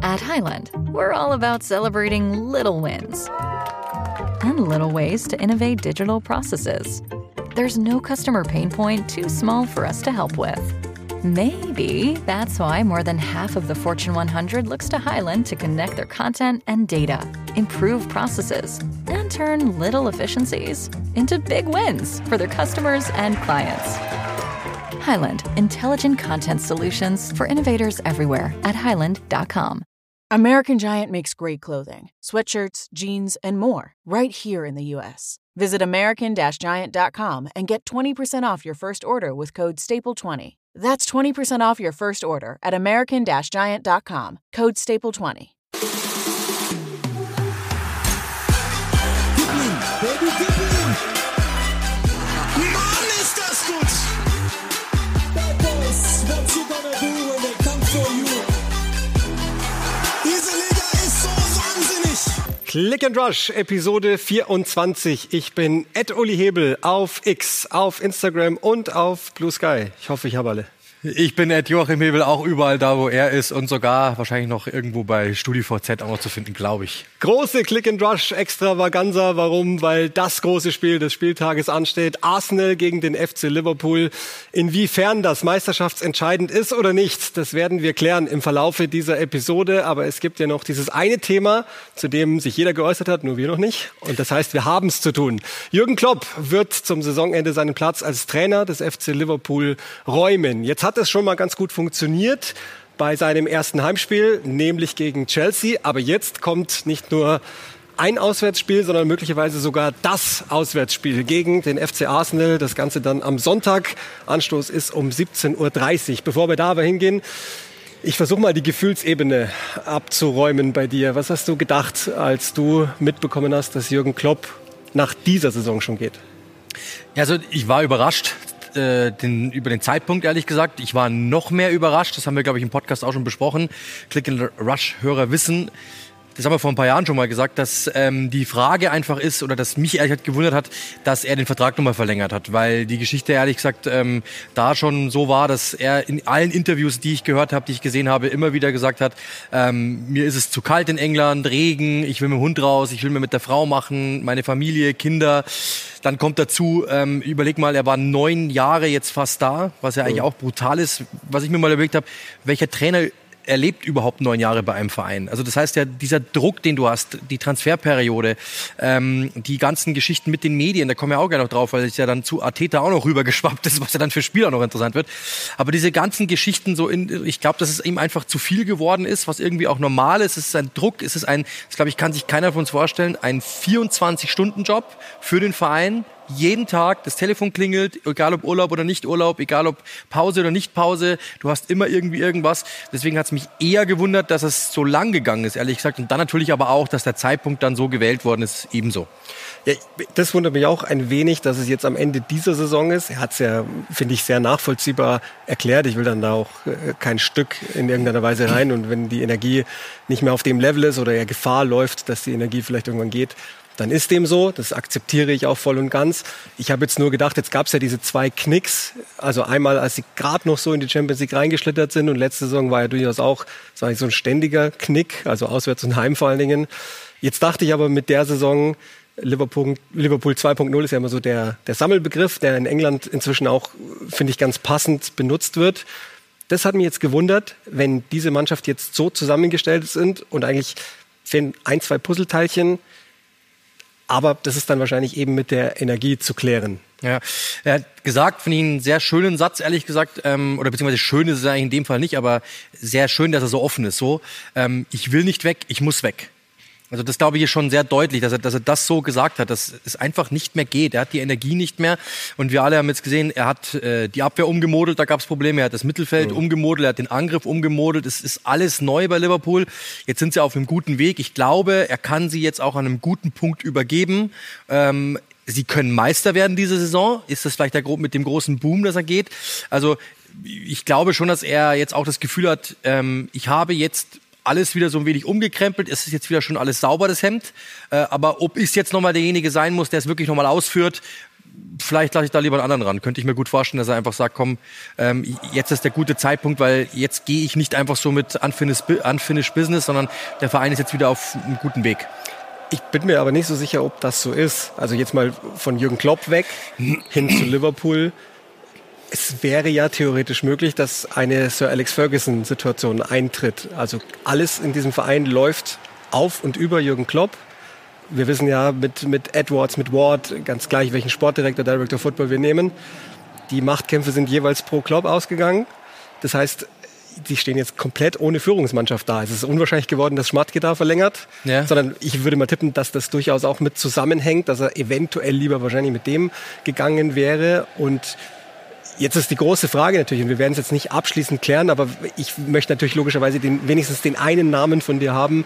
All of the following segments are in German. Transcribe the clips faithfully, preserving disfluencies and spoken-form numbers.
At Highland, we're all about celebrating little wins and little ways to innovate digital processes. There's no customer pain point too small for us to help with. Maybe that's why more than half of the Fortune one hundred looks to Highland to connect their content and data, improve processes, and turn little efficiencies into big wins for their customers and clients. Highland, intelligent content solutions for innovators everywhere at highland dot com. American Giant makes great clothing, sweatshirts, jeans, and more right here in the U S. Visit American Giant dot com and get twenty percent off your first order with code staple twenty. That's twenty percent off your first order at American Giant dot com, code staple twenty. Baby, gib ihm! Mann, ist das gut! Bad boys, what you gonna do when they come for you? Diese Liga ist so wahnsinnig! Click and Rush, Episode vierundzwanzig. Ich bin at Uli Hebel auf X, auf Instagram und auf Blue Sky. Ich hoffe, ich habe alle. Ich bin at Joachim Hebel, auch überall da, wo er ist und sogar wahrscheinlich noch irgendwo bei StudiVZ auch noch zu finden, glaube ich. Große Click and Rush Extravaganza. Warum? Weil das große Spiel des Spieltages ansteht. Arsenal gegen den F C Liverpool. Inwiefern das meisterschaftsentscheidend ist oder nicht, das werden wir klären im Verlaufe dieser Episode. Aber es gibt ja noch dieses eine Thema, zu dem sich jeder geäußert hat, nur wir noch nicht. Und das heißt, wir haben es zu tun. Jürgen Klopp wird zum Saisonende seinen Platz als Trainer des F C Liverpool räumen. Jetzt hat es schon mal ganz gut funktioniert bei seinem ersten Heimspiel, nämlich gegen Chelsea. Aber jetzt kommt nicht nur ein Auswärtsspiel, sondern möglicherweise sogar das Auswärtsspiel gegen den F C Arsenal. Das Ganze dann am Sonntag. Anstoß ist um siebzehn Uhr dreißig. Bevor wir da aber hingehen, ich versuche mal die Gefühlsebene abzuräumen bei dir. Was hast du gedacht, als du mitbekommen hast, dass Jürgen Klopp nach dieser Saison schon geht? Ja, also ich war überrascht. Den, über den Zeitpunkt, ehrlich gesagt. Ich war noch mehr überrascht. Das haben wir, glaube ich, im Podcast auch schon besprochen. Click-and-Rush-Hörer wissen, das haben wir vor ein paar Jahren schon mal gesagt, dass ähm, die Frage einfach ist, oder dass mich ehrlich gesagt gewundert hat, dass er den Vertrag nochmal verlängert hat. Weil die Geschichte, ehrlich gesagt, ähm, da schon so war, dass er in allen Interviews, die ich gehört habe, die ich gesehen habe, immer wieder gesagt hat, ähm, mir ist es zu kalt in England, Regen, ich will mit dem Hund raus, ich will mir mit der Frau machen, meine Familie, Kinder. Dann kommt dazu, ähm, überleg mal, er war neun Jahre jetzt fast da, was ja eigentlich auch brutal ist. Was ich mir mal überlegt habe, welcher Trainer erlebt überhaupt neun Jahre bei einem Verein? Also das heißt ja, dieser Druck, den du hast, die Transferperiode, ähm, die ganzen Geschichten mit den Medien, da kommen wir auch gerne noch drauf, weil es ja dann zu Arteta auch noch rübergeschwappt ist, was ja dann für Spieler noch interessant wird. Aber diese ganzen Geschichten, so in, ich glaube, dass es ihm einfach zu viel geworden ist, was irgendwie auch normal ist. Es ist ein Druck, es ist ein, das glaube ich, kann sich keiner von uns vorstellen, ein vierundzwanzig-Stunden-Job für den Verein. Jeden Tag, das Telefon klingelt, egal ob Urlaub oder nicht Urlaub, egal ob Pause oder nicht Pause, du hast immer irgendwie irgendwas. Deswegen hat es mich eher gewundert, dass es so lang gegangen ist, ehrlich gesagt. Und dann natürlich aber auch, dass der Zeitpunkt dann so gewählt worden ist, ebenso. Ja, das wundert mich auch ein wenig, dass es jetzt am Ende dieser Saison ist. Er hat es ja, finde ich, sehr nachvollziehbar erklärt. Ich will dann da auch kein Stück in irgendeiner Weise rein. Und wenn die Energie nicht mehr auf dem Level ist oder er Gefahr läuft, dass die Energie vielleicht irgendwann geht, dann ist dem so, das akzeptiere ich auch voll und ganz. Ich habe jetzt nur gedacht, jetzt gab es ja diese zwei Knicks, also einmal, als sie gerade noch so in die Champions League reingeschlittert sind und letzte Saison war ja durchaus auch so ein ständiger Knick, also auswärts und heim vor allen Dingen. Jetzt dachte ich aber mit der Saison, Liverpool, Liverpool zwei Punkt null ist ja immer so der, der Sammelbegriff, der in England inzwischen auch, finde ich, ganz passend benutzt wird. Das hat mich jetzt gewundert, wenn diese Mannschaft jetzt so zusammengestellt sind und eigentlich fehlen ein, zwei Puzzleteilchen. Aber das ist dann wahrscheinlich eben mit der Energie zu klären. Ja, er hat gesagt, finde ich einen sehr schönen Satz, ehrlich gesagt, ähm, oder beziehungsweise schön ist es eigentlich in dem Fall nicht, aber sehr schön, dass er so offen ist. So, ähm, ich will nicht weg, ich muss weg. Also das glaube ich ist schon sehr deutlich, dass er, dass er das so gesagt hat, dass es einfach nicht mehr geht. Er hat die Energie nicht mehr und wir alle haben jetzt gesehen, er hat äh, die Abwehr umgemodelt, da gab es Probleme, er hat das Mittelfeld mhm. umgemodelt, er hat den Angriff umgemodelt, es ist alles neu bei Liverpool. Jetzt sind sie auf einem guten Weg. Ich glaube, er kann sie jetzt auch an einem guten Punkt übergeben. Ähm, sie können Meister werden diese Saison. Ist das vielleicht der Gro- mit dem großen Boom, dass er geht? Also ich glaube schon, dass er jetzt auch das Gefühl hat, ähm, ich habe jetzt alles wieder so ein wenig umgekrempelt. Es ist jetzt wieder schon alles sauber, das Hemd. Äh, aber ob ich jetzt nochmal derjenige sein muss, der es wirklich nochmal ausführt, vielleicht lasse ich da lieber einen anderen ran. Könnte ich mir gut vorstellen, dass er einfach sagt, komm, ähm, jetzt ist der gute Zeitpunkt, weil jetzt gehe ich nicht einfach so mit Unfinished, Unfinished Business, sondern der Verein ist jetzt wieder auf einem guten Weg. Ich bin mir aber nicht so sicher, ob das so ist. Also jetzt mal von Jürgen Klopp weg hin zu Liverpool. Es wäre ja theoretisch möglich, dass eine Sir Alex Ferguson-Situation eintritt. Also alles in diesem Verein läuft auf und über Jürgen Klopp. Wir wissen ja mit, mit Edwards, mit Ward, ganz gleich, welchen Sportdirektor, Director Football wir nehmen. Die Machtkämpfe sind jeweils pro Klopp ausgegangen. Das heißt, die stehen jetzt komplett ohne Führungsmannschaft da. Es ist unwahrscheinlich geworden, dass Schmatke da verlängert. Ja. Sondern ich würde mal tippen, dass das durchaus auch mit zusammenhängt, dass er eventuell lieber wahrscheinlich mit dem gegangen wäre. Und jetzt ist die große Frage natürlich, und wir werden es jetzt nicht abschließend klären, aber ich möchte natürlich logischerweise den, wenigstens den einen Namen von dir haben,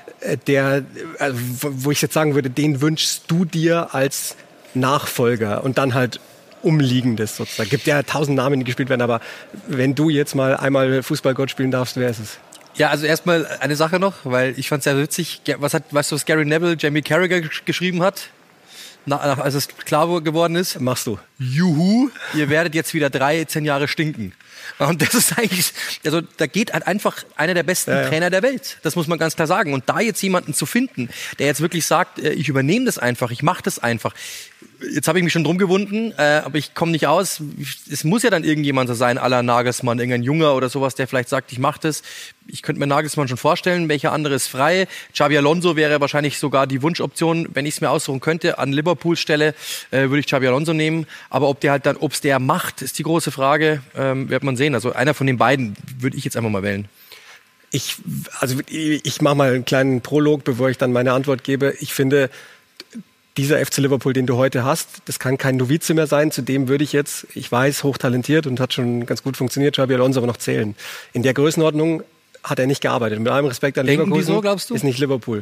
der, also wo ich jetzt sagen würde, den wünschst du dir als Nachfolger und dann halt Umliegendes sozusagen. Gibt ja tausend Namen, die gespielt werden, aber wenn du jetzt mal einmal Fußballgott spielen darfst, wer ist es? Ja, also erstmal eine Sache noch, weil ich fand es sehr witzig. Was hat, weißt du, was Gary Neville, Jamie Carragher geschrieben hat? Na, als es klar geworden ist. Machst du. Juhu, ihr werdet jetzt wieder dreizehn Jahre stinken. Und das ist eigentlich, also da geht halt einfach einer der besten ja, ja. Trainer der Welt. Das muss man ganz klar sagen. Und da jetzt jemanden zu finden, der jetzt wirklich sagt, ich übernehme das einfach, ich mache das einfach. Jetzt habe ich mich schon drum gewunden, äh, aber ich komme nicht aus. Es muss ja dann irgendjemand so sein, à la Nagelsmann, irgendein Junger oder sowas, der vielleicht sagt, ich mache das. Ich könnte mir Nagelsmann schon vorstellen, welcher andere ist frei. Xabi Alonso wäre wahrscheinlich sogar die Wunschoption, wenn ich es mir aussuchen könnte. An Liverpools Stelle äh, würde ich Xabi Alonso nehmen. Aber ob der halt dann, ob es der macht, ist die große Frage. Ähm, wird man sehen. Also einer von den beiden würde ich jetzt einfach mal wählen. Ich, also ich mache mal einen kleinen Prolog, bevor ich dann meine Antwort gebe. Ich finde, dieser F C Liverpool, den du heute hast, das kann kein Novize mehr sein. Zudem würde ich jetzt, ich weiß, hochtalentiert und hat schon ganz gut funktioniert, Xabi Alonso aber noch zählen. In der Größenordnung hat er nicht gearbeitet. Mit allem Respekt an Denken Liverpool. Die so, glaubst du? Ist nicht Liverpool.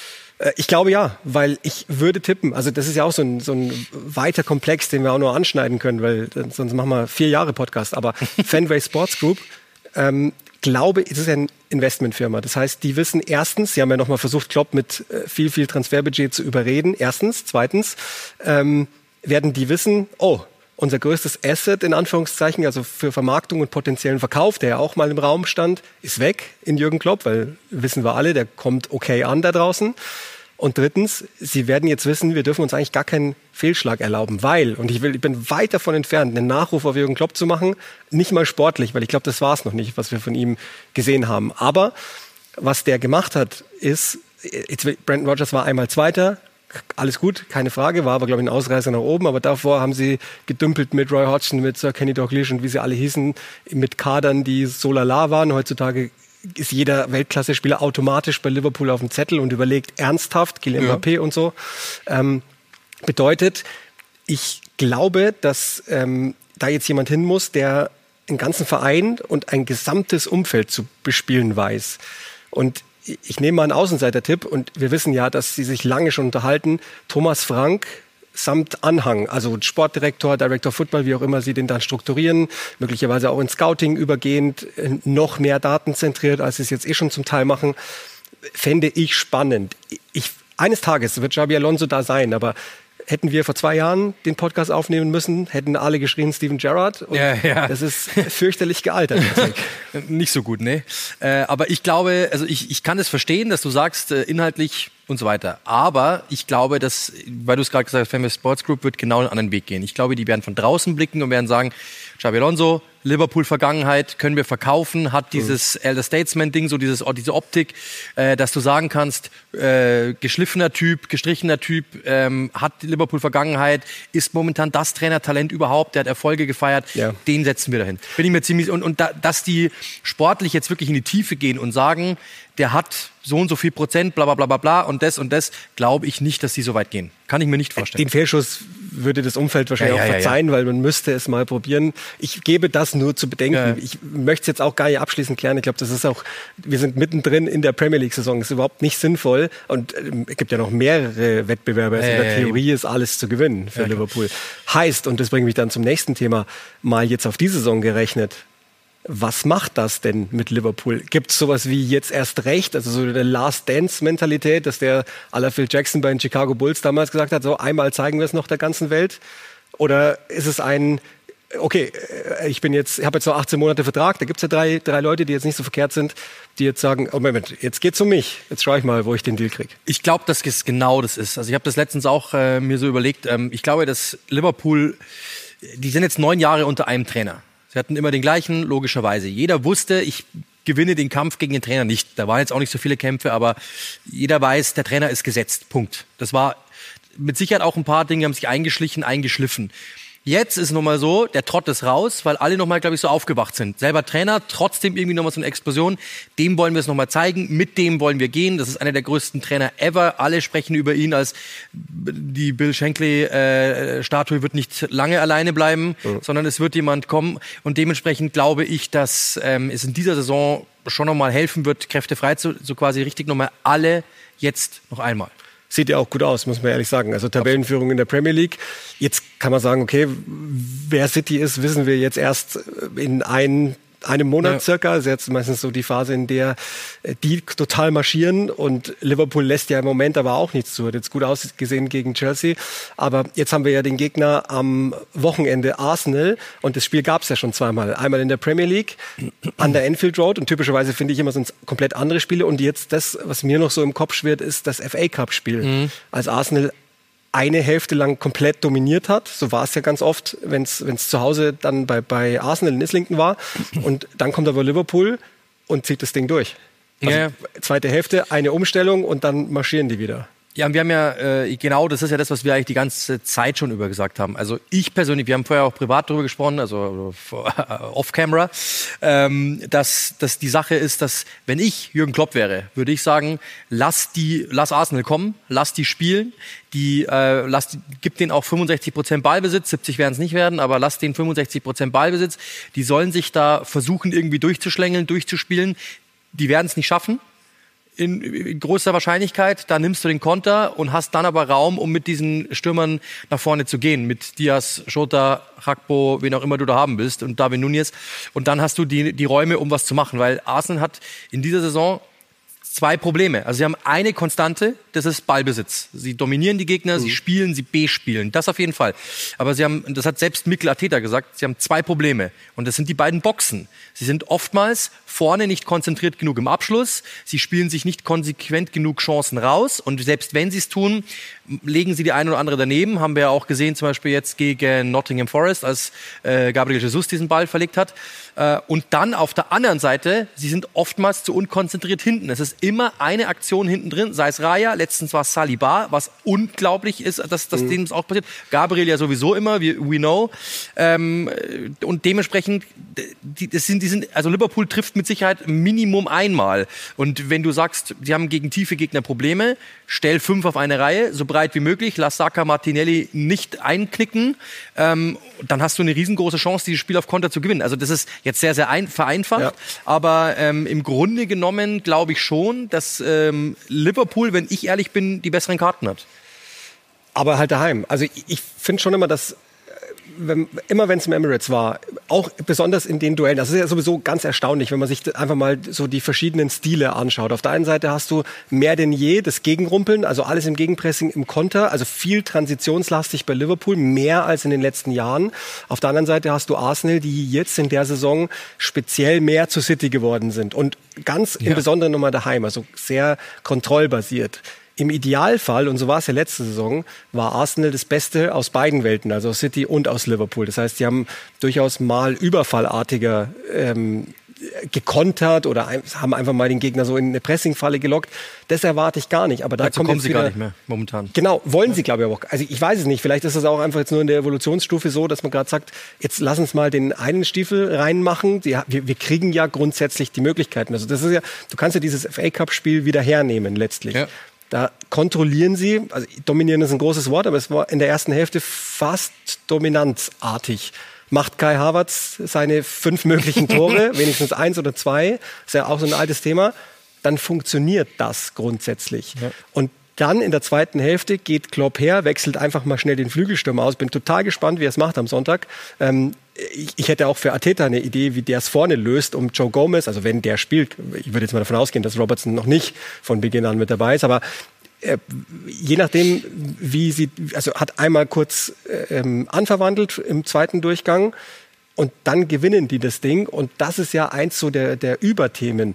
Ich glaube ja, weil ich würde tippen, also das ist ja auch so ein, so ein weiter Komplex, den wir auch nur anschneiden können, weil sonst machen wir vier Jahre Podcast. Aber Fenway Sports Group, ähm, glaube, es ist ja eine Investmentfirma. Das heißt, die wissen erstens, sie haben ja nochmal versucht, Klopp mit viel, viel Transferbudget zu überreden. Erstens. Zweitens ähm, werden die wissen, oh, unser größtes Asset, in Anführungszeichen, also für Vermarktung und potenziellen Verkauf, der ja auch mal im Raum stand, ist weg in Jürgen Klopp, weil wissen wir alle, der kommt okay an da draußen. Und drittens, sie werden jetzt wissen, wir dürfen uns eigentlich gar keinen Fehlschlag erlauben, weil, und ich will, ich bin weit davon entfernt, einen Nachruf auf Jürgen Klopp zu machen, nicht mal sportlich, weil ich glaube, das war es noch nicht, was wir von ihm gesehen haben. Aber was der gemacht hat, ist, jetzt, Brendan Rodgers war einmal Zweiter, alles gut, keine Frage, war aber, glaube ich, ein Ausreißer nach oben, aber davor haben sie gedümpelt mit Roy Hodgson, mit Sir Kenny Dalglish und wie sie alle hießen, mit Kadern, die so lala waren. Heutzutage ist jeder Weltklasse-Spieler automatisch bei Liverpool auf dem Zettel und überlegt ernsthaft, Kylian ja. Mbappé und so. Ähm, bedeutet, ich glaube, dass ähm, da jetzt jemand hin muss, der einen ganzen Verein und ein gesamtes Umfeld zu bespielen weiß. Und ich nehme mal einen Außenseiter-Tipp und wir wissen ja, dass sie sich lange schon unterhalten. Thomas Frank samt Anhang, also Sportdirektor, Director Football, wie auch immer sie den dann strukturieren, möglicherweise auch in Scouting übergehend, noch mehr datenzentriert, als sie es jetzt eh schon zum Teil machen, fände ich spannend. Ich, eines Tages wird Xabi Alonso da sein, aber hätten wir vor zwei Jahren den Podcast aufnehmen müssen, hätten alle geschrien Steven Gerrard. Und ja, ja. Das ist fürchterlich gealtert. Nicht so gut, ne? Äh, aber ich glaube, also ich, ich kann es verstehen, dass du sagst, äh, inhaltlich und so weiter. Aber ich glaube, dass, weil du es gerade gesagt hast, Fenway Sports Group wird genau einen anderen Weg gehen. Ich glaube, die werden von draußen blicken und werden sagen, Xabi Alonso, Liverpool-Vergangenheit, können wir verkaufen, hat dieses mhm. Elder Statesman-Ding, so dieses, diese Optik, äh, dass du sagen kannst, äh, geschliffener Typ, gestrichener Typ, ähm, hat Liverpool-Vergangenheit, ist momentan das Trainertalent überhaupt, der hat Erfolge gefeiert, ja. den setzen wir dahin. Bin ich mir ziemlich, und, und da, dass die sportlich jetzt wirklich in die Tiefe gehen und sagen, der hat so und so viel Prozent, bla bla bla bla bla und das und das, glaube ich nicht, dass die so weit gehen. Kann ich mir nicht vorstellen. Den Fehlschuss würde das Umfeld wahrscheinlich ja, ja, auch verzeihen, ja, ja. weil man müsste es mal probieren. Ich gebe das nur zu bedenken. Ja. Ich möchte es jetzt auch gar nicht abschließend klären. Ich glaube, das ist auch, wir sind mittendrin in der Premier League-Saison. Das ist überhaupt nicht sinnvoll. Und ähm, es gibt ja noch mehrere Wettbewerbe. Also ja, in der ja, Theorie ja. ist alles zu gewinnen für ja, Liverpool. Klar. Heißt, und das bringt mich dann zum nächsten Thema, mal jetzt auf die Saison gerechnet. Was macht das denn mit Liverpool? Gibt es sowas wie jetzt erst recht, also so eine Last-Dance-Mentalität, dass der à la Phil Jackson bei den Chicago Bulls damals gesagt hat, so einmal zeigen wir es noch der ganzen Welt? Oder ist es ein, okay, ich bin jetzt, ich habe jetzt noch achtzehn Monate Vertrag, da gibt es ja drei, drei Leute, die jetzt nicht so verkehrt sind, die jetzt sagen, oh Moment, jetzt geht's um mich, jetzt schaue ich mal, wo ich den Deal kriege. Ich glaube, dass es genau das ist. Also ich habe das letztens auch äh, mir so überlegt. Ähm, ich glaube, dass Liverpool, die sind jetzt neun Jahre unter einem Trainer. Sie hatten immer den gleichen, logischerweise. Jeder wusste, ich gewinne den Kampf gegen den Trainer nicht. Da waren jetzt auch nicht so viele Kämpfe, aber jeder weiß, der Trainer ist gesetzt. Punkt. Das war mit Sicherheit auch ein paar Dinge, haben sich eingeschlichen, eingeschliffen. Jetzt ist nochmal so, der Trott ist raus, weil alle nochmal, glaube ich, so aufgewacht sind. Selber Trainer, trotzdem irgendwie nochmal so eine Explosion. Dem wollen wir es nochmal zeigen, mit dem wollen wir gehen. Das ist einer der größten Trainer ever. Alle sprechen über ihn als die Bill Shankly-Statue äh, wird nicht lange alleine bleiben, mhm. sondern es wird jemand kommen. Und dementsprechend glaube ich, dass ähm, es in dieser Saison schon nochmal helfen wird, Kräfte frei zu, so quasi richtig nochmal alle jetzt noch einmal. Sieht ja auch gut aus, muss man ehrlich sagen. Also Tabellenführung in der Premier League. Jetzt kann man sagen, okay, wer City ist, wissen wir jetzt erst in ein, einem Monat ja. circa. Das ist jetzt meistens so die Phase, in der die total marschieren. Und Liverpool lässt ja im Moment aber auch nichts zu. Hat jetzt gut ausgesehen gegen Chelsea. Aber jetzt haben wir ja den Gegner am Wochenende Arsenal. Und das Spiel gab es ja schon zweimal. Einmal in der Premier League, an der Anfield Road. Und typischerweise finde ich immer sind es komplett andere Spiele. Und jetzt das, was mir noch so im Kopf schwirrt, ist das F A Cup Spiel. Mhm. Als Arsenal eine Hälfte lang komplett dominiert hat. So war es ja ganz oft, wenn es zu Hause dann bei, bei Arsenal in Islington war. Und dann kommt aber Liverpool und zieht das Ding durch. Also ja. Zweite Hälfte, eine Umstellung und dann marschieren die wieder. Ja, und wir haben ja, äh, genau, das ist ja das, was wir eigentlich die ganze Zeit schon über gesagt haben. Also ich persönlich, wir haben vorher auch privat darüber gesprochen, also off-camera, ähm, dass, dass die Sache ist, dass wenn ich Jürgen Klopp wäre, würde ich sagen, lass die, lass Arsenal kommen, lass die spielen, die, äh, lass die, gib denen auch fünfundsechzig Prozent Ballbesitz, siebzig werden es nicht werden, aber lass denen fünfundsechzig Prozent Ballbesitz, die sollen sich da versuchen irgendwie durchzuschlängeln, durchzuspielen, die werden es nicht schaffen. In, in großer Wahrscheinlichkeit, da nimmst du den Konter und hast dann aber Raum, um mit diesen Stürmern nach vorne zu gehen. Mit Diaz, Jota, Gakpo, wen auch immer du da haben willst und Darwin Núñez. Und dann hast du die, die Räume, um was zu machen. Weil Arsenal hat in dieser Saison zwei Probleme. Also sie haben eine Konstante, das ist Ballbesitz. Sie dominieren die Gegner, mhm. sie spielen, sie bespielen. Das auf jeden Fall. Aber sie haben, das hat selbst Mikel Arteta gesagt, sie haben zwei Probleme. Und das sind die beiden Boxen. Sie sind oftmals vorne nicht konzentriert genug im Abschluss. Sie spielen sich nicht konsequent genug Chancen raus. Und selbst wenn sie es tun, legen sie die eine oder andere daneben. Haben wir ja auch gesehen, zum Beispiel jetzt gegen Nottingham Forest, als äh, Gabriel Jesus diesen Ball verlegt hat. Äh, und dann auf der anderen Seite, sie sind oftmals zu unkonzentriert hinten. Es ist immer eine Aktion hinten drin, sei es Raya, letztens war es Saliba, was unglaublich ist, dass, dass mhm. dem das auch passiert. Gabriel ja sowieso immer, we, we know. Ähm, und dementsprechend, die, das sind, die sind, also Liverpool trifft mit Sicherheit Minimum einmal. Und wenn du sagst, sie haben gegen tiefe Gegner Probleme, stell fünf auf eine Reihe, so breit wie möglich, lass Saka, Martinelli nicht einknicken, ähm, dann hast du eine riesengroße Chance, dieses Spiel auf Konter zu gewinnen. Also das ist jetzt sehr, sehr ein, vereinfacht, ja. aber ähm, im Grunde genommen glaube ich schon, dass ähm, Liverpool, wenn ich ehrlich bin, die besseren Karten hat. Aber halt daheim. Also ich, ich finde schon immer, dass Wenn, immer wenn es im Emirates war, auch besonders in den Duellen, das ist ja sowieso ganz erstaunlich, wenn man sich einfach mal so die verschiedenen Stile anschaut. Auf der einen Seite hast du mehr denn je das Gegenrumpeln, also alles im Gegenpressing, im Konter, also viel transitionslastig bei Liverpool, mehr als in den letzten Jahren. Auf der anderen Seite hast du Arsenal, die jetzt in der Saison speziell mehr zu City geworden sind und ganz ja. im Besonderen nochmal daheim, also sehr kontrollbasiert. Im Idealfall, und so war es ja letzte Saison, war Arsenal das Beste aus beiden Welten, also aus City und aus Liverpool. Das heißt, sie haben durchaus mal überfallartiger ähm, gekontert oder ein, haben einfach mal den Gegner so in eine Pressingfalle gelockt. Das erwarte ich gar nicht. Aber da also kommt kommen jetzt sie wieder, gar nicht mehr momentan. Genau, wollen ja. sie glaube ich auch. Also ich weiß es nicht. Vielleicht ist das auch einfach jetzt nur in der Evolutionsstufe so, dass man gerade sagt, jetzt lass uns mal den einen Stiefel reinmachen. Die, wir, wir kriegen ja grundsätzlich die Möglichkeiten. Also das ist ja, du kannst ja dieses F A Cup Spiel wieder hernehmen letztlich. Ja. Da kontrollieren sie, also dominieren ist ein großes Wort, aber es war in der ersten Hälfte fast dominanzartig. Macht Kai Havertz seine fünf möglichen Tore, wenigstens eins oder zwei, ist ja auch so ein altes Thema, dann funktioniert das grundsätzlich. Ja. Und dann in der zweiten Hälfte geht Klopp her, wechselt einfach mal schnell den Flügelstürmer aus. Bin total gespannt, wie er es macht am Sonntag. Ähm, ich, ich hätte auch für Arteta eine Idee, wie der es vorne löst, um Joe Gomez, also wenn der spielt, ich würde jetzt mal davon ausgehen, dass Robertson noch nicht von Beginn an mit dabei ist, aber äh, je nachdem, wie sie, also hat einmal kurz ähm, anverwandelt im zweiten Durchgang und dann gewinnen die das Ding. Und das ist ja eins so der, der Überthemen.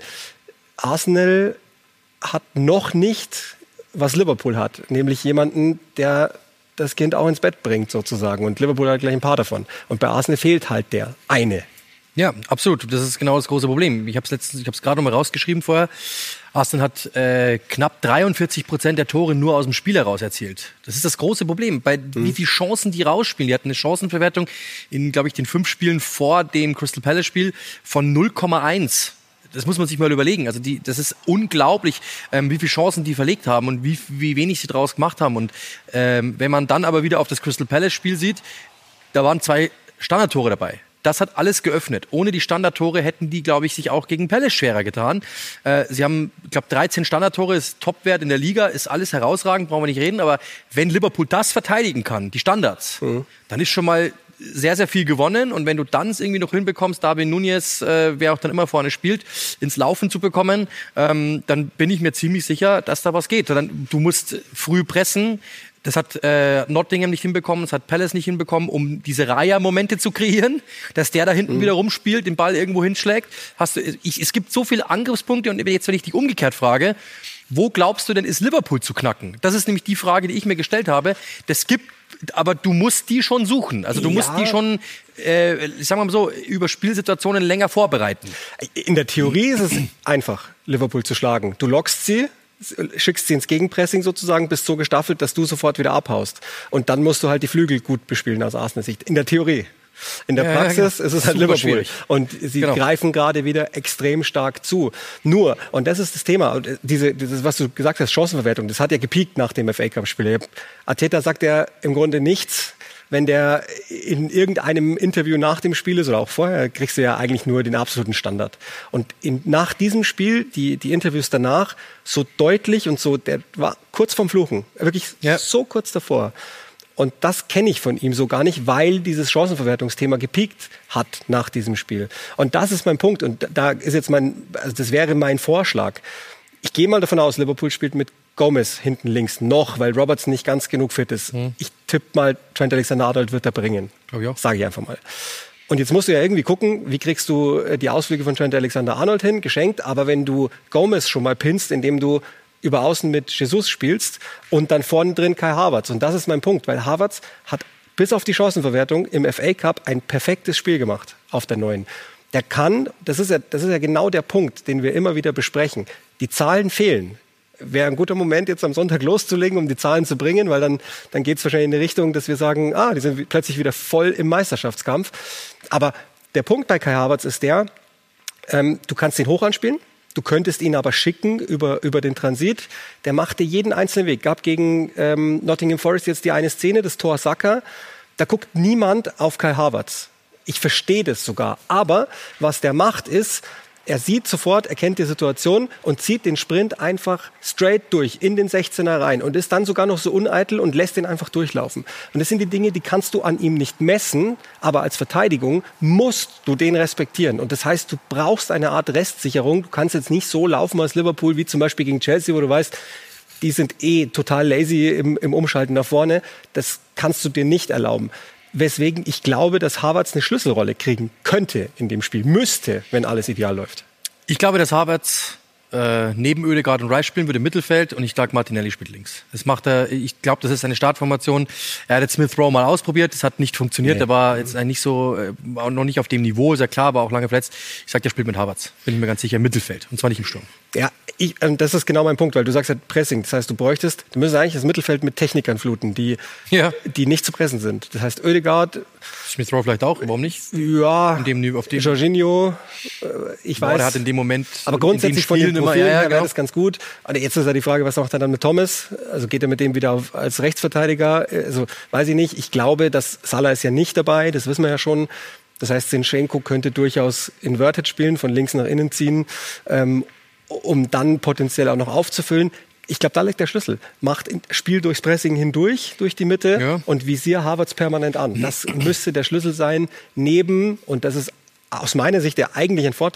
Arsenal hat noch nicht, was Liverpool hat, nämlich jemanden, der das Kind auch ins Bett bringt sozusagen. Und Liverpool hat gleich ein paar davon. Und bei Arsenal fehlt halt der eine. Ja, absolut. Das ist genau das große Problem. Ich habe es letztens, ich habe es gerade noch mal rausgeschrieben vorher. Arsenal hat äh, knapp dreiundvierzig Prozent der Tore nur aus dem Spiel heraus erzielt. Das ist das große Problem. Bei mhm. wie viele Chancen die rausspielen. Die hatten eine Chancenverwertung in, glaube ich, den fünf Spielen vor dem Crystal Palace Spiel von null Komma eins. Das muss man sich mal überlegen. Also die, das ist unglaublich, ähm, wie viele Chancen die verlegt haben und wie, wie wenig sie draus gemacht haben. Und ähm, wenn man dann aber wieder auf das Crystal Palace Spiel sieht, da waren zwei Standardtore dabei. Das hat alles geöffnet. Ohne die Standardtore hätten die, glaube ich, sich auch gegen Palace schwerer getan. Äh, sie haben, ich glaube, dreizehn Standardtore, ist Topwert in der Liga, ist alles herausragend, brauchen wir nicht reden. Aber wenn Liverpool das verteidigen kann, die Standards, mhm. dann ist schon mal sehr, sehr viel gewonnen. Und wenn du dann es irgendwie noch hinbekommst, Darwin Núñez, äh, wer auch dann immer vorne spielt, ins Laufen zu bekommen, ähm, dann bin ich mir ziemlich sicher, dass da was geht. Dann, du musst früh pressen. Das hat äh, Nottingham nicht hinbekommen, das hat Palace nicht hinbekommen, um diese Raya-Momente zu kreieren, dass der da hinten mhm. wieder rumspielt, den Ball irgendwo hinschlägt. Hast du, ich, es gibt so viele Angriffspunkte und jetzt, wenn ich dich umgekehrt frage, wo glaubst du denn, ist Liverpool zu knacken? Das ist nämlich die Frage, die ich mir gestellt habe. Das gibt, aber du musst die schon suchen. Also du ja. musst die schon, äh, sagen wir mal so, über Spielsituationen länger vorbereiten. In der Theorie ist es einfach, Liverpool zu schlagen. Du lockst sie, schickst sie ins Gegenpressing sozusagen, bist so gestaffelt, dass du sofort wieder abhaust. Und dann musst du halt die Flügel gut bespielen aus Arsenal-Sicht. In der Theorie. In der Praxis ja, genau. ist es halt Liverpool. Schwierig. Und sie genau. greifen gerade wieder extrem stark zu. Nur, und das ist das Thema, diese, dieses, was du gesagt hast, Chancenverwertung, das hat ja gepiekt nach dem F A Cup-Spiel. Arteta sagt ja im Grunde nichts. Wenn der in irgendeinem Interview nach dem Spiel ist oder auch vorher, kriegst du ja eigentlich nur den absoluten Standard. Und in, nach diesem Spiel, die, die Interviews danach, so deutlich und so, der war kurz vorm Fluchen. Wirklich ja. so kurz davor. Und das kenne ich von ihm so gar nicht, weil dieses Chancenverwertungsthema gepiekt hat nach diesem Spiel. Und das ist mein Punkt. Und da ist jetzt mein, also das wäre mein Vorschlag. Ich gehe mal davon aus, Liverpool spielt mit Gomez hinten links noch, weil Robertson nicht ganz genug fit ist. Hm. Ich tippe mal, Trent Alexander-Arnold wird er bringen. Sage ich einfach mal. Und jetzt musst du ja irgendwie gucken, wie kriegst du die Ausflüge von Trent Alexander-Arnold hin, geschenkt. Aber wenn du Gomez schon mal pinst, indem du über Außen mit Jesus spielst und dann vorne drin Kai Havertz. Und das ist mein Punkt, weil Havertz hat bis auf die Chancenverwertung im F A Cup ein perfektes Spiel gemacht auf der Neuen. Der kann, das ist ja, das ist ja genau der Punkt, den wir immer wieder besprechen. Die Zahlen fehlen. Wäre ein guter Moment, jetzt am Sonntag loszulegen, um die Zahlen zu bringen, weil dann, dann geht es wahrscheinlich in die Richtung, dass wir sagen, ah, die sind plötzlich wieder voll im Meisterschaftskampf. Aber der Punkt bei Kai Havertz ist der, ähm, du kannst ihn hoch anspielen, du könntest ihn aber schicken über, über den Transit. Der machte jeden einzelnen Weg. Gab gegen ähm, Nottingham Forest jetzt die eine Szene, das Tor Saka. Da guckt niemand auf Kai Havertz. Ich verstehe das sogar. Aber was der macht ist, er sieht sofort, erkennt die Situation und zieht den Sprint einfach straight durch in den sechzehner rein und ist dann sogar noch so uneitel und lässt den einfach durchlaufen. Und das sind die Dinge, die kannst du an ihm nicht messen, aber als Verteidigung musst du den respektieren. Und das heißt, du brauchst eine Art Restsicherung. Du kannst jetzt nicht so laufen als Liverpool wie zum Beispiel gegen Chelsea, wo du weißt, die sind eh total lazy im, im Umschalten nach vorne. Das kannst du dir nicht erlauben. Weswegen ich glaube, dass Havertz eine Schlüsselrolle kriegen könnte in dem Spiel. Müsste, wenn alles ideal läuft. Ich glaube, dass Havertz äh, neben Ødegaard und Rice spielen würde im Mittelfeld und ich sage, Martinelli spielt links. Das macht er, ich glaube, das ist seine Startformation. Er hat jetzt Smith Rowe mal ausprobiert, das hat nicht funktioniert, nee. Er war jetzt nicht so, äh, noch nicht auf dem Niveau, ist ja klar, war auch lange verletzt. Ich sage, der spielt mit Havertz, bin ich mir ganz sicher, im Mittelfeld und zwar nicht im Sturm. Ja, ich, ähm, das ist genau mein Punkt, weil du sagst halt Pressing, das heißt, du bräuchtest, du müsstest eigentlich das Mittelfeld mit Technikern fluten, die, ja. die nicht zu pressen sind. Das heißt, Ødegaard, Smith Rowe vielleicht auch, warum nicht? Ja, in dem, auf dem Jorginho, äh, ich ja, weiß. Der hat in dem Moment, aber grundsätzlich von den Profilen immer, ja, ja, her genau. wäre das ganz gut. Und jetzt ist ja die Frage, was macht er dann mit Thomas? Also geht er mit dem wieder auf, als Rechtsverteidiger? Also weiß ich nicht. Ich glaube, dass Salah ist ja nicht dabei, das wissen wir ja schon. Das heißt, Zinchenko könnte durchaus inverted spielen, von links nach innen ziehen, ähm, um dann potenziell auch noch aufzufüllen. Ich glaube, da liegt der Schlüssel. Macht Spiel durchs Pressing hindurch, durch die Mitte ja. und visier Havertz permanent an. Das müsste der Schlüssel sein, neben, und das ist aus meiner Sicht der eigentliche Vorteil,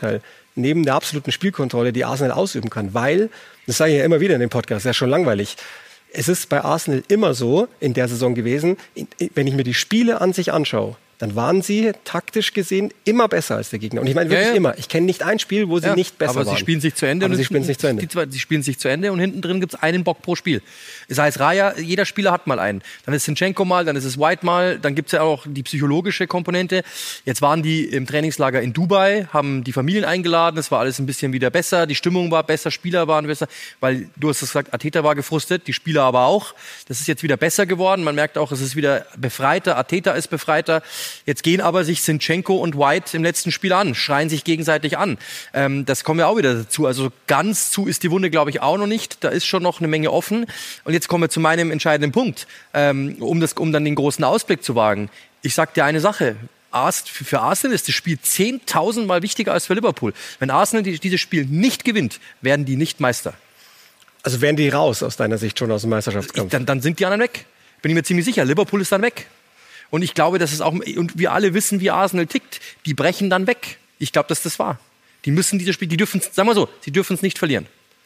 neben der absoluten Spielkontrolle, die Arsenal ausüben kann. Weil, das sage ich ja immer wieder in dem Podcast, ja schon langweilig, es ist bei Arsenal immer so in der Saison gewesen, wenn ich mir die Spiele an sich anschaue, dann waren sie taktisch gesehen immer besser als der Gegner. Und ich meine wirklich ja, ja. immer. Ich kenne nicht ein Spiel, wo sie ja, nicht besser aber waren. Sie spielen sich zu Ende. Aber sie spielen sich zu Ende. Die, sie spielen sich zu Ende und hinten drin gibt es einen Bock pro Spiel. Das heißt, Raya, jeder Spieler hat mal einen. Dann ist Zinchenko mal, dann ist es White mal, dann gibt es ja auch die psychologische Komponente. Jetzt waren die im Trainingslager in Dubai, haben die Familien eingeladen, es war alles ein bisschen wieder besser, die Stimmung war besser, Spieler waren besser, weil du hast es gesagt, Arteta war gefrustet, die Spieler aber auch. Das ist jetzt wieder besser geworden. Man merkt auch, es ist wieder befreiter, Arteta ist befreiter. Jetzt gehen aber sich Zinchenko und White im letzten Spiel an, schreien sich gegenseitig an. Ähm, das kommen wir auch wieder dazu. Also ganz zu ist die Wunde, glaube ich, auch noch nicht. Da ist schon noch eine Menge offen. Und jetzt kommen wir zu meinem entscheidenden Punkt, ähm, um, das, um dann den großen Ausblick zu wagen. Ich sage dir eine Sache. Ars- für Arsenal ist das Spiel zehntausend Mal wichtiger als für Liverpool. Wenn Arsenal die, dieses Spiel nicht gewinnt, werden die nicht Meister. Also wären die raus aus deiner Sicht schon aus dem Meisterschaftskampf? Ich, dann, dann sind die anderen weg. Bin ich mir ziemlich sicher. Liverpool ist dann weg. Und ich glaube, dass es auch, und wir alle wissen, wie Arsenal tickt, die brechen dann weg. Ich glaube, dass das war. Die müssen dieses Spiel, die dürfen, sagen wir so, sie dürfen es nicht verlieren.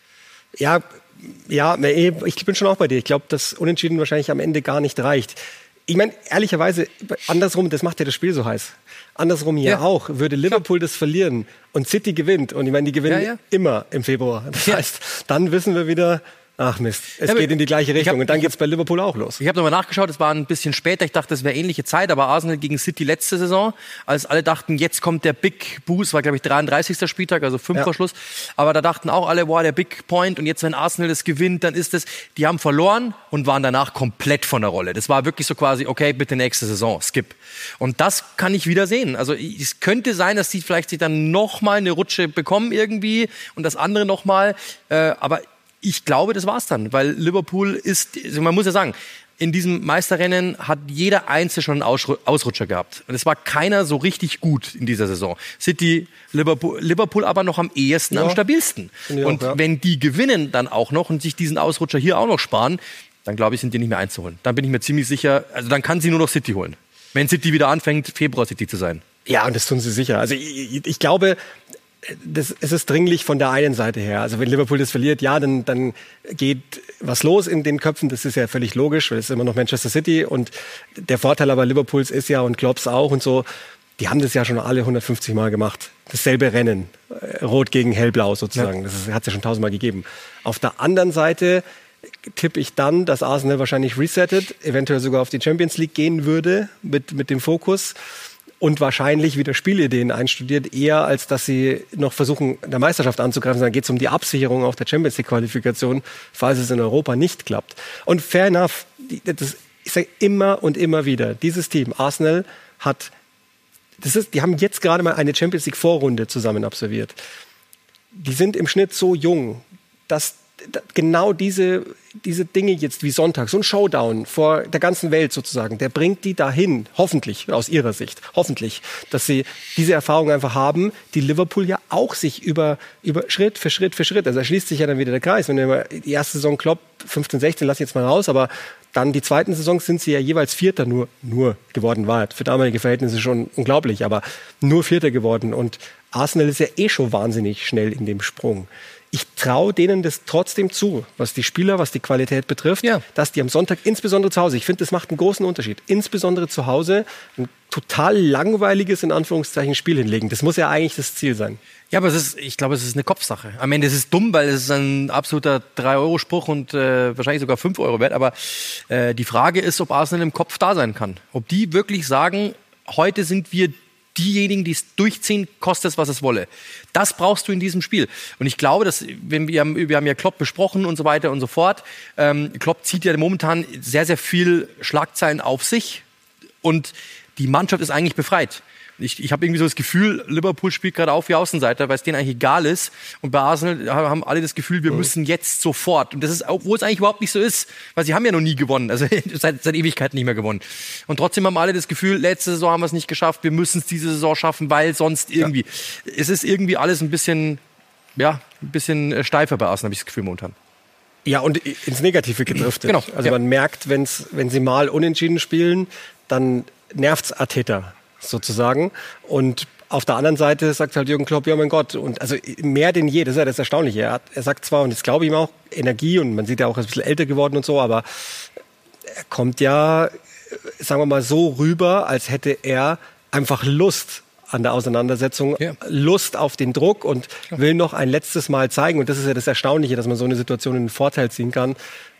Ja, ja, ich bin schon auch bei dir. Ich glaube, dass Unentschieden wahrscheinlich am Ende gar nicht reicht. Ich meine, ehrlicherweise, andersrum, das macht ja das Spiel so heiß. Andersrum hier ja. auch, würde Liverpool das verlieren und City gewinnt, und ich meine, die gewinnen ja, ja. immer im Februar. Das ja. heißt, dann wissen wir wieder, ach Mist, es ja, geht in die gleiche Richtung. Hab, und dann geht's bei Liverpool auch los. Ich habe nochmal nachgeschaut, es war ein bisschen später. Ich dachte, es wäre ähnliche Zeit, aber Arsenal gegen City letzte Saison, als alle dachten, jetzt kommt der Big Boost, war glaube ich dreiunddreißigster Spieltag, also fünf ja. vor Schluss. Aber da dachten auch alle, wow, der Big Point, und jetzt, wenn Arsenal das gewinnt, dann ist es, die haben verloren und waren danach komplett von der Rolle. Das war wirklich so quasi, okay, bitte nächste Saison, skip. Und das kann ich wieder sehen. Also es könnte sein, dass die vielleicht sich dann nochmal eine Rutsche bekommen irgendwie und das andere nochmal, äh, aber ich glaube, das war's dann, weil Liverpool ist, also man muss ja sagen, in diesem Meisterrennen hat jeder Einzelne schon einen Ausrutscher gehabt. Und es war keiner so richtig gut in dieser Saison. City, Liverpool, Liverpool aber noch am ehesten, ja. am stabilsten. Ja, und ja. wenn die gewinnen dann auch noch und sich diesen Ausrutscher hier auch noch sparen, dann glaube ich, sind die nicht mehr einzuholen. Dann bin ich mir ziemlich sicher, also dann kann sie nur noch City holen. Wenn City wieder anfängt, Februar City zu sein. Ja, und das tun sie sicher. Also ich, ich glaube, Das, es ist dringlich von der einen Seite her. Also wenn Liverpool das verliert, ja, dann, dann geht was los in den Köpfen. Das ist ja völlig logisch, weil es ist immer noch Manchester City. Und der Vorteil aber Liverpools ist ja, und Klopps auch und so, die haben das ja schon alle hundertfünfzig Mal gemacht. Dasselbe Rennen. Rot gegen Hellblau sozusagen. Ja. Das hat es ja schon tausendmal gegeben. Auf der anderen Seite tippe ich dann, dass Arsenal wahrscheinlich resettet, eventuell sogar auf die Champions League gehen würde mit, mit dem Fokus. Und wahrscheinlich wieder Spielideen einstudiert, eher als dass sie noch versuchen, der Meisterschaft anzugreifen. Dann geht es um die Absicherung auch der Champions League-Qualifikation, falls es in Europa nicht klappt. Und fair enough, das, ich sage immer und immer wieder, dieses Team, Arsenal, hat, das ist, die haben jetzt gerade mal eine Champions League-Vorrunde zusammen absolviert. Die sind im Schnitt so jung, dass genau diese, diese Dinge jetzt wie Sonntag, so ein Showdown vor der ganzen Welt sozusagen, der bringt die dahin, hoffentlich, aus ihrer Sicht, hoffentlich, dass sie diese Erfahrung einfach haben, die Liverpool ja auch sich über, über Schritt für Schritt für Schritt, also da schließt sich ja dann wieder der Kreis, wenn du die erste Saison Klopp, fünfzehn, sechzehn, lass ich jetzt mal raus, aber dann die zweiten Saisons sind sie ja jeweils Vierter nur, nur geworden, war für damalige Verhältnisse schon unglaublich, aber nur Vierter geworden, und Arsenal ist ja eh schon wahnsinnig schnell in dem Sprung. Ich traue denen das trotzdem zu, was die Spieler, was die Qualität betrifft, ja. dass die am Sonntag, insbesondere zu Hause, ich finde, das macht einen großen Unterschied, insbesondere zu Hause ein total langweiliges, in Anführungszeichen, Spiel hinlegen. Das muss ja eigentlich das Ziel sein. Ja, aber es ist, ich glaube, es ist eine Kopfsache. Am Ende ist es dumm, weil es ist ein absoluter drei Euro Spruch und äh, wahrscheinlich sogar fünf Euro wert. Aber äh, die Frage ist, ob Arsenal im Kopf da sein kann. Ob die wirklich sagen, heute sind wir diejenigen, die es durchziehen, kostet es, was es wolle. Das brauchst du in diesem Spiel. Und ich glaube, dass, wenn wir, haben, wir haben ja Klopp besprochen und so weiter und so fort. Ähm, Klopp zieht ja momentan sehr, sehr viel Schlagzeilen auf sich. Und die Mannschaft ist eigentlich befreit. Ich, ich habe irgendwie so das Gefühl, Liverpool spielt gerade auf wie Außenseiter, weil es denen eigentlich egal ist. Und bei Arsenal haben alle das Gefühl, wir mhm. müssen jetzt sofort. Und das ist, obwohl es eigentlich überhaupt nicht so ist, weil sie haben ja noch nie gewonnen, also seit, seit Ewigkeiten nicht mehr gewonnen. Und trotzdem haben alle das Gefühl, letzte Saison haben wir es nicht geschafft, wir müssen es diese Saison schaffen, weil sonst irgendwie, ja. es ist irgendwie alles ein bisschen, ja, ein bisschen steifer bei Arsenal, habe ich das Gefühl momentan. Ja, und ins Negative gedriftet. Genau. Also ja. man merkt, wenn's, wenn sie mal unentschieden spielen, dann nervt's Arteta sozusagen. Und auf der anderen Seite sagt halt Jürgen Klopp, ja mein Gott, und also mehr denn je, das ist ja das Erstaunliche. Er, hat, er sagt zwar, und das glaube ich ihm auch, Energie und man sieht ja auch, er ist ein bisschen älter geworden und so, aber er kommt ja, sagen wir mal, so rüber, als hätte er einfach Lust an der Auseinandersetzung, ja. Lust auf den Druck und ja. will noch ein letztes Mal zeigen. Und das ist ja das Erstaunliche, dass man so eine Situation in den Vorteil ziehen kann.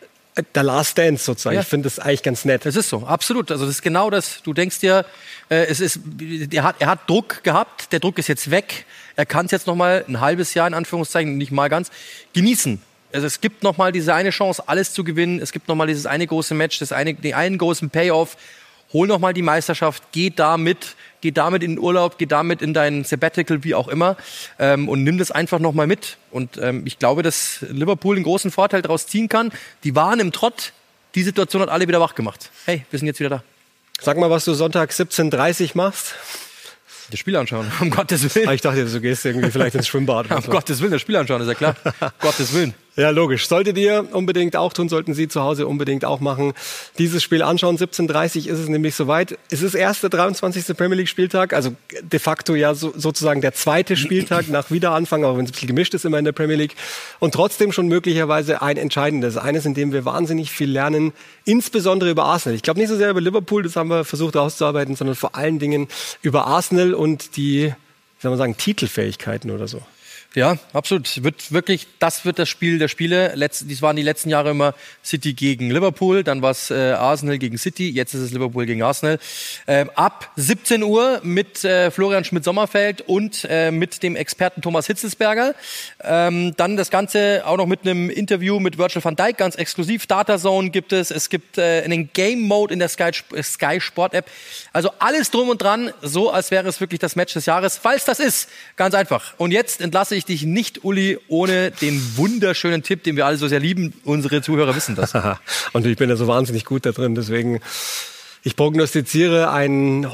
Der Last Dance sozusagen. Ja. Ich finde das eigentlich ganz nett. Das ist so, absolut. Also das ist genau das. Du denkst dir, äh, es ist, er hat, er hat Druck gehabt, der Druck ist jetzt weg. Er kann es jetzt noch mal ein halbes Jahr, in Anführungszeichen, nicht mal ganz, genießen. Also es gibt noch mal diese eine Chance, alles zu gewinnen. Es gibt noch mal dieses eine große Match, das eine, den einen großen Payoff. Hol noch mal die Meisterschaft, geh damit, geh damit in den Urlaub, geh damit in dein Sabbatical, wie auch immer, ähm, und nimm das einfach noch mal mit. Und ähm, ich glaube, dass Liverpool einen großen Vorteil daraus ziehen kann. Die waren im Trott, die Situation hat alle wieder wach gemacht. Hey, wir sind jetzt wieder da. Sag mal, was du Sonntag siebzehn Uhr dreißig machst. Das Spiel anschauen, um Gottes Willen. Ich dachte, du gehst irgendwie vielleicht ins Schwimmbad. Um so. Gottes Willen, das Spiel anschauen, ist ja klar. um Gottes Willen. Ja, logisch. Solltet ihr unbedingt auch tun, sollten Sie zu Hause unbedingt auch machen. Dieses Spiel anschauen. siebzehn Uhr dreißig ist es nämlich soweit. Es ist erst der dreiundzwanzigste Premier League Spieltag, also de facto ja so, sozusagen der zweite Spieltag nach Wiederanfang, auch wenn es ein bisschen gemischt ist immer in der Premier League. Und trotzdem schon möglicherweise ein entscheidendes. Eines, in dem wir wahnsinnig viel lernen, insbesondere über Arsenal. Ich glaube nicht so sehr über Liverpool, das haben wir versucht rauszuarbeiten, sondern vor allen Dingen über Arsenal und die, wie soll man sagen, Titelfähigkeiten oder so. Ja, absolut. Wird wirklich, das wird das Spiel der Spiele. Letz, dies waren die letzten Jahre immer City gegen Liverpool, dann war es äh, Arsenal gegen City, jetzt ist es Liverpool gegen Arsenal. Ähm, ab siebzehn Uhr mit äh, Florian Schmidt-Sommerfeld und äh, mit dem Experten Thomas Hitzelsberger. Ähm, dann das Ganze auch noch mit einem Interview mit Virgil van Dijk, ganz exklusiv. Data Zone gibt es, es gibt äh, einen Game Mode in der Sky, Sky Sport App. Also alles drum und dran, so als wäre es wirklich das Match des Jahres. Falls das ist, ganz einfach. Und jetzt entlasse ich dich nicht, Uli, ohne den wunderschönen Tipp, den wir alle so sehr lieben. Unsere Zuhörer wissen das. Und ich bin ja so wahnsinnig gut da drin, deswegen ich prognostiziere ein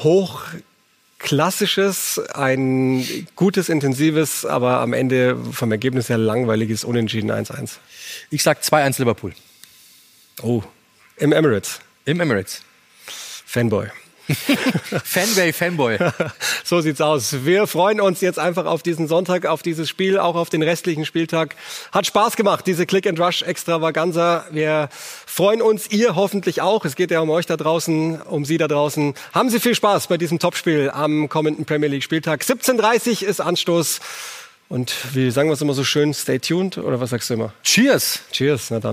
hochklassisches, ein gutes, intensives, aber am Ende vom Ergebnis her langweiliges Unentschieden eins eins. Ich sag zwei eins Liverpool. Oh, im Emirates. Im Emirates. Fanboy. Fanboy, Fanboy. So sieht's aus. Wir freuen uns jetzt einfach auf diesen Sonntag, auf dieses Spiel, auch auf den restlichen Spieltag. Hat Spaß gemacht, diese Click and Rush Extravaganza. Wir freuen uns, ihr hoffentlich auch. Es geht ja um euch da draußen, um Sie da draußen. Haben Sie viel Spaß bei diesem Topspiel am kommenden Premier League Spieltag. siebzehn Uhr dreißig ist Anstoß. Und wie sagen wir es immer so schön, stay tuned, oder was sagst du immer? Cheers. Cheers, na dann.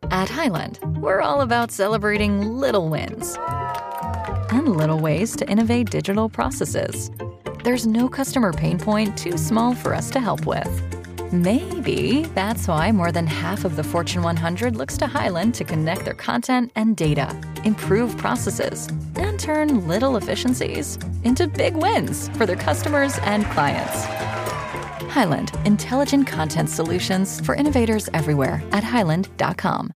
At Highland, we're all about celebrating little wins and little ways to innovate digital processes. There's no customer pain point too small for us to help with. Maybe that's why more than half of the Fortune one hundred looks to Highland to connect their content and data, improve processes, and turn little efficiencies into big wins for their customers and clients. Highland, intelligent content solutions for innovators everywhere at highland dot com.